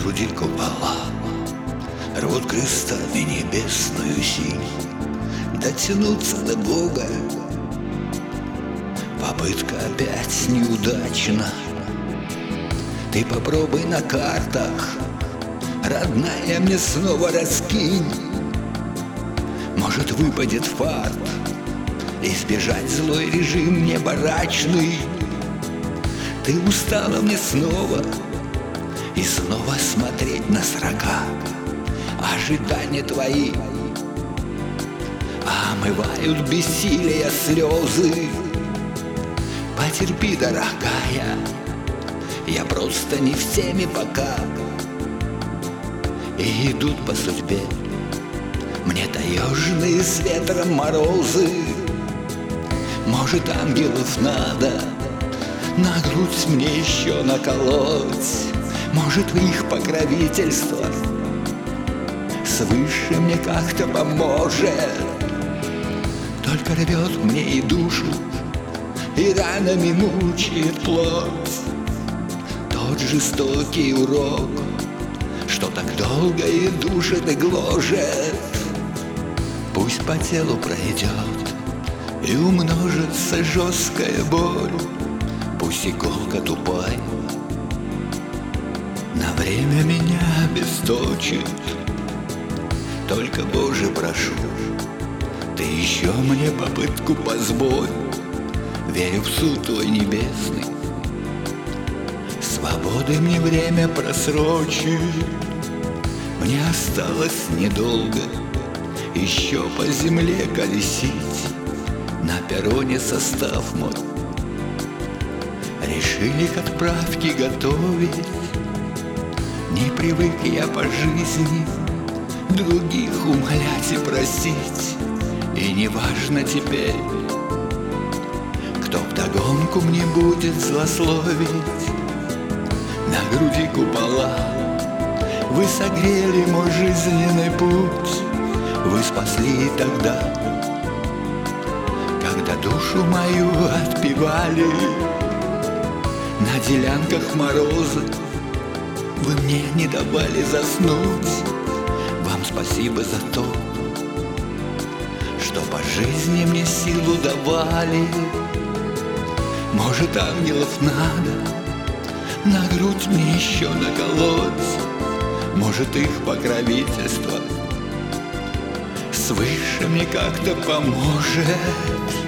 груди купола рвут крестами небесную синь. Дотянуться до Бога попытка опять неудачна. Ты попробуй на картах, родная, мне снова раскинь. Может, выпадет фарт, избежать злой режим небарачный. Ты устала мне снова и снова смотреть на срока. Ожидания твои омывают бессилия слезы. Потерпи, дорогая, я просто не в теме пока. И идут по судьбе мне таежные с ветром морозы. Может, ангелов надо на грудь мне еще наколоть. Может, в их покровительство свыше мне как-то поможет. Только рвет мне и душу, и ранами мучает плоть. Тот жестокий урок, что так долго и душит, и гложет. Пусть по телу пройдет и умножится жесткая боль. Пусть иголка тупая на время меня обесточит. Только, Боже, прошу, ты еще мне попытку позволь. Верю в суд твой небесный, свободы мне время просрочит. Мне осталось недолго еще по земле колесить. На перроне состав мой решили к отправке готовить. Не привык я по жизни других умолять и просить. И не важно теперь, кто вдогонку мне будет злословить. На груди купола вы согрели мой жизненный путь. Вы спасли тогда, когда душу мою отпевали. На делянках мороза вы мне не давали заснуть. Вам спасибо за то, что по жизни мне силу давали. Может, ангелов надо на грудь мне еще наколоть. Может, их покровительство свыше мне как-то поможет.